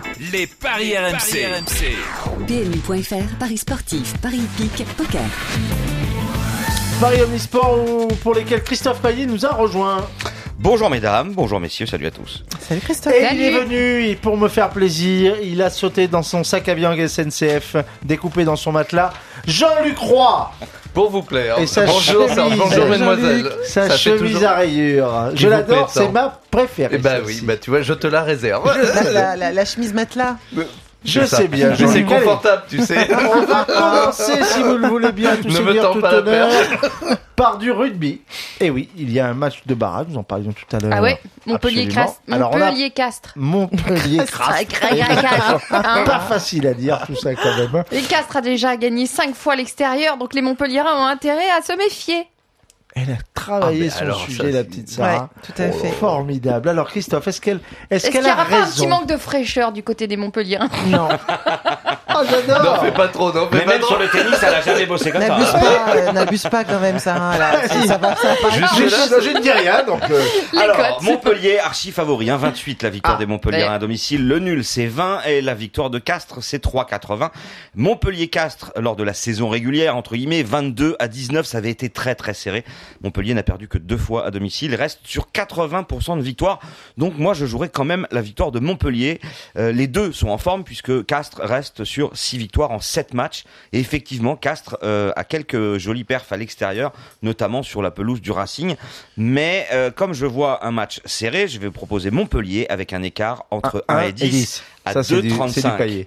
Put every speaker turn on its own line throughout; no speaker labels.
Les paris RMC.
PMU.fr, paris sportif, paris hippique, poker.
Paris Omnisport pour lesquels Christophe Payet nous a rejoint.
Bonjour mesdames, bonjour messieurs, salut à tous.
Salut Christophe.
Et il est venu et pour me faire plaisir, il a sauté dans son sac à viande SNCF, découpé dans son matelas, Jean-Luc Roy.
Pour vous plaire.
Et sa
bonjour,
chemise,
bonjour mesdemoiselles.
Sa
Ça fait
chemise
toujours-
à rayures. Je
S'il vous
l'adore,
plaît,
c'est ma préférée.
Eh ben
celle-ci.
oui, tu vois, je te la réserve.
La chemise matelas.
Je
C'est ça.
sais bien.
Mais c'est
Jean-Luc.
confortable, tu sais.
On va commencer, si vous le voulez bien, tout
Ne me
seigneur,
tends
tout
pas la
honneur, par du rugby. Et oui, il y a un match de barrage, nous en parlions tout à l'heure.
Ah ouais, Montpellier-Castres.
Alors, on a
Montpellier-Castres.
Montpellier-Castres. Pas facile à dire tout ça quand même.
Et Castres a déjà gagné 5 fois à l'extérieur, donc les Montpelliérains ont intérêt à se méfier.
Elle a travaillé
mais
son
alors,
sujet,
ça,
la
c'est-
petite Sarah.
Tout à fait.
Formidable. Alors Christophe, est-ce qu'elle
Est-ce qu'il
a
n'y aura pas un petit
raison?
manque de fraîcheur du côté des Montpelliérains?
Non. Oh, j'adore.
N'en fais pas trop, n'en fais
Mais
pas
même
trop.
sur le tennis, elle a jamais bossé comme
N'abuse
ça.
pas, n'abuse pas quand même, Sarah. Là. Ça va pas.
Je ne dis rien, donc.
Les
Alors,
cotes.
Montpellier, archi favori, 1,28 la victoire
Ah,
des Montpelliérains
ouais.
à domicile. Le nul, c'est 20 et la victoire de Castres, c'est 3,80. Montpellier-Castres, lors de la saison régulière, entre guillemets, 22-19, ça avait été très très serré. Montpellier n'a perdu que 2 fois à domicile, il reste sur 80% de victoire. Donc moi, je jouerais quand même la victoire de Montpellier. Les deux sont en forme puisque Castres reste sur 6 victoires en 7 matchs. Et effectivement, Castres a quelques jolis perfs à l'extérieur, notamment sur la pelouse du Racing. Mais comme je vois un match serré, je vais proposer Montpellier avec un écart entre 1 et 10 à
Ça, c'est du
2,35.
Payet.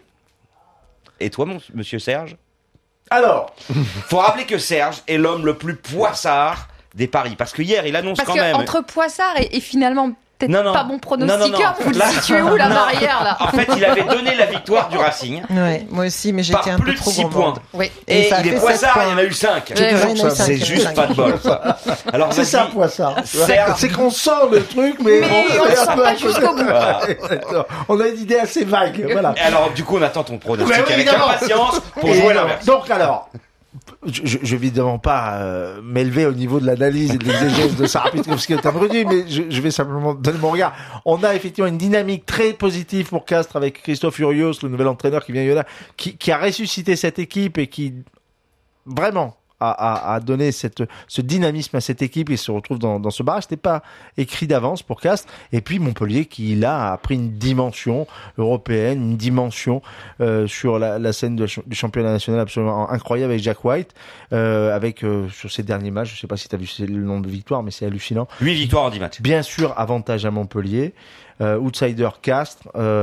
Et toi, monsieur Serge?
Alors,
Faut rappeler que Serge est l'homme le plus poissard des paris. Parce que hier, il annonce
Parce
quand
que
même...
entre Poissard et finalement peut-être
Non, non.
pas bon pronostiqueur,
Non.
vous le
Là-
situez où la
Non.
barrière là?
En fait, il avait donné la victoire du Racing
Ouais, moi aussi, mais
par
j'étais un peu
plus de
trop
6
gourmande.
points.
Oui.
Et
ça a
il est
fait
poissard,
7
il y en a eu 5.
Ouais,
ouais, il y en a eu cinq,
C'est
il y en a eu
juste
cinq.
pas de bol. Alors,
c'est ça,
vas-y.
Poissard.
Serge.
C'est qu'on sent le truc, mais
on
est
le
un
sent
peu
pas
à côté.
jusqu'au bout.
Voilà.
On a une idée assez vague. Voilà.
Et alors, du coup, on attend ton pronostic
Ouais, oui,
avec
évidemment.
impatience pour
Et
jouer l'inverse.
donc alors, je vais évidemment pas m'élever au niveau de l'analyse et de l'exégèse de Sarah Petrovski au terme rugby, mais je vais simplement donner mon regard. On a effectivement une dynamique très positive pour Castres avec Christophe Urios, le nouvel entraîneur qui vient qui a ressuscité cette équipe et qui vraiment a donné ce dynamisme à cette équipe et se retrouve dans ce barrage. C'était pas écrit d'avance pour Castres. Et puis Montpellier qui là a pris une dimension européenne, une dimension sur la scène du championnat national absolument incroyable avec Jack White, avec sur ces derniers matchs. Je sais pas si tu as vu le nombre de victoires, mais c'est hallucinant.
8 victoires en 10 matchs.
Bien sûr, avantage à Montpellier. Outsider Castres.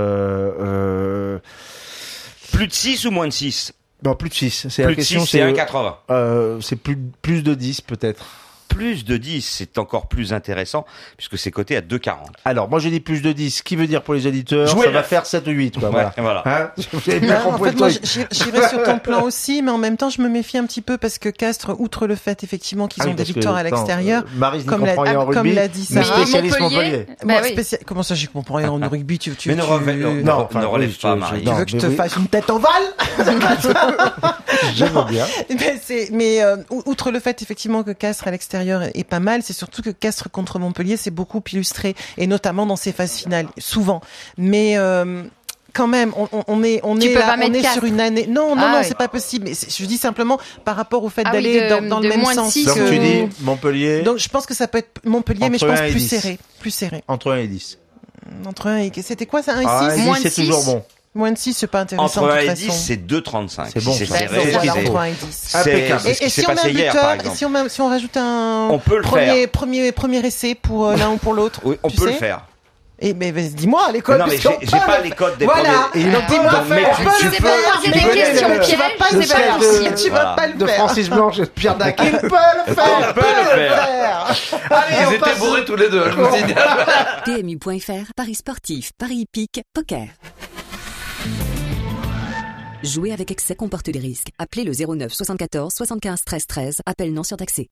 Plus de 6 ou moins de 6?
Non, plus de 6. C'est
Plus
la
de
question.
6, c'est 1,80.
C'est plus de 10 peut-être.
Plus de 10, c'est encore plus intéressant puisque c'est coté à 2,40.
Alors, moi, j'ai dit plus de 10. Ce qui veut dire pour les auditeurs,
Jouer
ça va
neuf.
faire 7 ou 8, quoi.
Ouais,
Voilà.
voilà.
Hein vous avez bien
Non, en
compris
fait,
le
moi,
truc.
j'irais sur ton plan aussi, mais en même temps, je me méfie un petit peu parce que Castres, outre le fait effectivement qu'ils
Ah oui,
ont des
parce que,
victoires à
attends,
l'extérieur,
Maryse n'y
comme
comprend rien en
comme
rugby.
l'a dit
mais
Sarah.
spécialiste Montpellier.
Bah oui.
Comment ça, j'y comprends rien en rugby,
Mais ne relève
oui,
pas, Marie.
Tu veux que je te fasse une tête ovale?
J'aime bien.
Mais outre le fait effectivement que Castres à l'extérieur est pas mal, c'est surtout que Castres contre Montpellier c'est beaucoup illustré et notamment dans ses phases finales souvent. Mais quand même, on est
Tu peux pas
là,
mettre
on est
Castres.
sur une année. Non,
Ah ouais.
c'est pas possible. Mais je dis simplement par rapport au fait
Ah oui,
d'aller
de-
dans
de
le même
moins de
sens.
6
Donc
que-
tu dis Montpellier
Donc je pense que ça peut être Montpellier, mais je
Entre
pense
1 et
plus
10.
serré, plus serré.
entre 1 et 10.
Entre 1 et c'était quoi ça, 1 et 6
Ah, 10,
Moins de
c'est
6.
toujours bon.
Moins de 6, c'est pas intéressant.
Entre
de
1
toute
et 10,
façon.
c'est 2,35.
C'est bon,
Si
ça.
c'est
Donc,
serré,
voilà,
c'est-
entre 1 et 10.
c'est
Impeccable.
c'est ce qui
Et
s'est
si on met
passé
un
hier, par
buteur,
exemple.
si on rajoute un
On peut le faire.
premier essai pour l'un ou pour l'autre.
Oui, on
tu
peut le
sais
faire.
Et mais dis-moi les codes.
Non, mais
parce qu'on
j'ai
peut
pas
le
les
faire.
codes des
Voilà.
premiers.
Et donc dis-moi,
Donc, mais
on
tu-
peut
tu
le
peux
faire.
poser
Tu
des
peux le
questions
faire.
pièges,
Tu vas pas
c'est
le
pas
faire.
possible.
Tu vas pas le
De
faire.
Francis Blanche et de Pierre Dac. Il peut le faire.
On peut le faire.
Allez,
Ils
on
étaient
passe.
bourrés tous les deux, je vous signale.
PMU.fr, paris sportif, paris hippique, poker. Jouer avec excès comporte des risques. Appelez le 09 74 75 13 13. Appel non surtaxé.